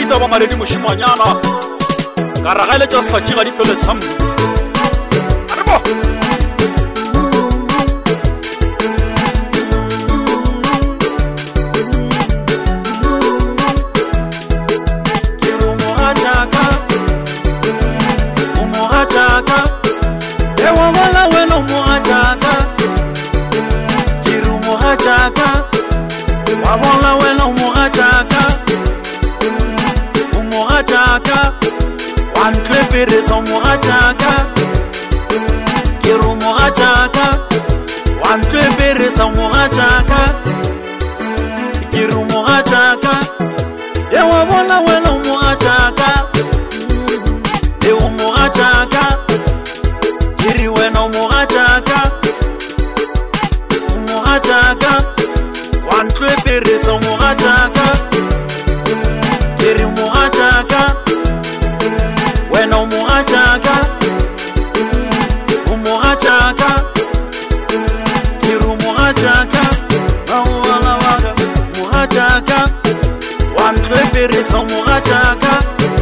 ba maredi moshimanyana ka ragale tsa sefatši ga di fele sam arebo Wabola wena umuhataka wanklepirisa umuhataka kiru umuhataka wanklepirisa umuhataka kiru umuhataka ye wabola wena umuhataka ye umuhataka kiri wena umuhataka wanklepirisa umuhataka kiri umuhataka wena umuhataka kiri umuhataka awala waga umuhataka wanklepirisa umuhataka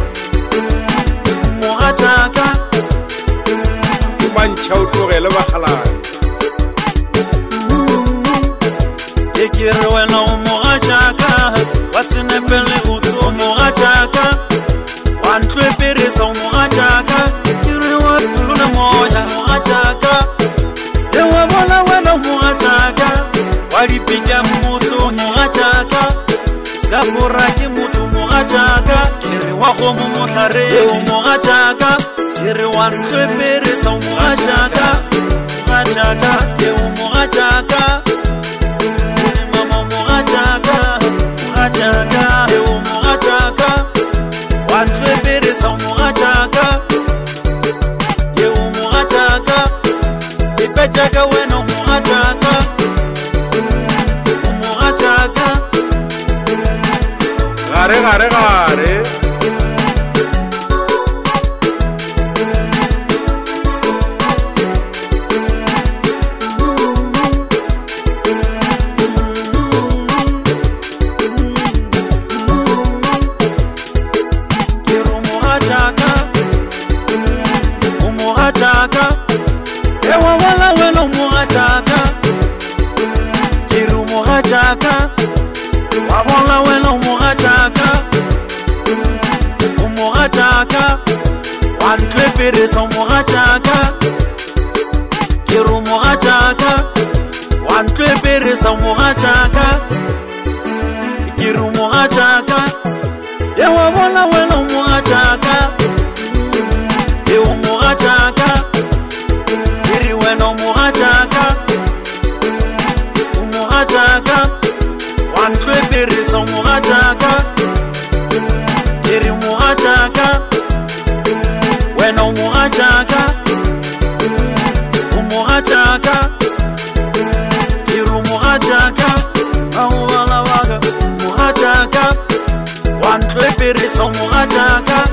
mantšha o tlogele bagalane Kiri wena umuhataka wasinepele utu umuhataka wanklepirisa umuhataka kiri watulule moja umuhataka yewa bona wena umuhataka walipinja mutu umuhataka skapuraki mutu umuhataka kiri wako mumuhlare umuhataka kiri wanklepirisa umuhataka ye umuhataka wanklepirisa umuhataka ye umuhataka ipetaka wena umuhataka gare umuhataka ewa wala wena umuhataka kiri umuhataka wabola wena umuhataka wanklepirisa umuhataka kiri umuhataka wanklepirisa umuhataka kiri umuhataka ewa bola wena umuhataka ye umuhataka kiri wena umuhataka wanklepirisa umuhataka kiri umuhataka wena umuhataka kiri umuhataka awala waga umuhataka wanklepirisa umuhataka